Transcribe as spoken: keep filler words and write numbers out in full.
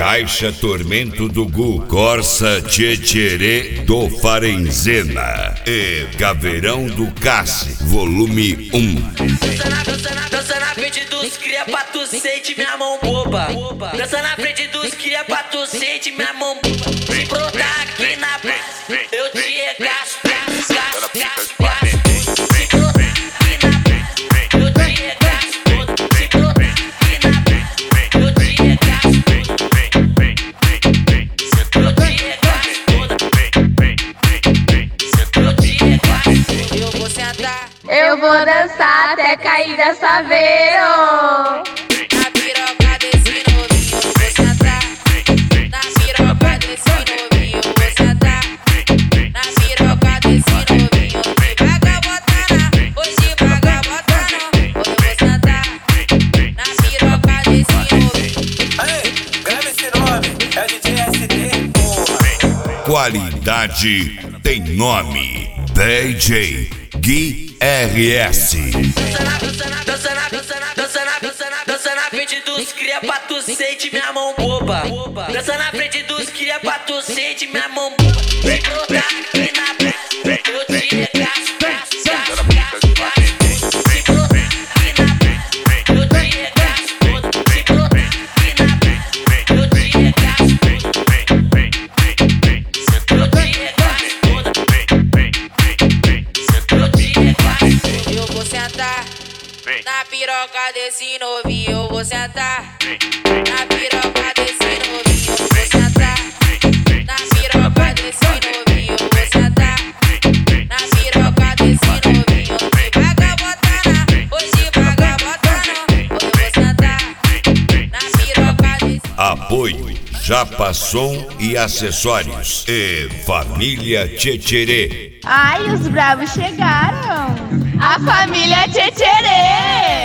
Caixa Tormento do Gu, Corsa Tchetcherê do Farenzena e Caveirão do Cassi, volume um. Dança na, dança na, dança na frente dos cria pra tu sente minha mão boba. Dança na frente dos cria pra tu sente minha mão boba. Se brotar aqui na praça, eu te regaço, gasto, gasto, gasto, gasto. Se brotar aqui na praça, eu te regaço todo. Se brotar aqui na praça, eu te regaço todo. Eu te regaço toda. Eu te regaço. Eu vou sentar. Eu vou dançar até cair dessa veio. Na piroca desse novinho, eu vou sentar. Na piroca desse novinho, eu vou sentar. Na piroca desse novinho, hoje vaga botana, hoje vaga botana, hoje eu vou sentar. Na piroca desse novinho. Aí, grava esse nome, é o D J S D, porra. Qualidade tem nome. D J Gui R S. Dança na, dança na, dança na, dança na, dança na, dança na, dança na frente dos cria pra tu sente minha mão boba. Dança na frente dos cria pra tu sente minha mão boba. Se brotar aqui na praça, eu te regaço, gasto, gasto, gasto, gasto. Se brotar aqui na praça, eu te regaço todo. Se brotar aqui na praça, eu te regaço todo. Eu te regaço toda. Eu te regaço. Eu vou sentar na piroca desse novinho, eu vou sentar. Na piroca desse novinho, eu vou sentar. Na piroca desse novinho, eu vou sentar. Na piroca desse novinho, hoje vaga botana, hoje vaga botana, hoje eu vou sentar. Na piroca desse. Apoio Japa Som e Acessórios e Família Tchetcherê. Ai, os bravos chegaram. A família Tchetcherê.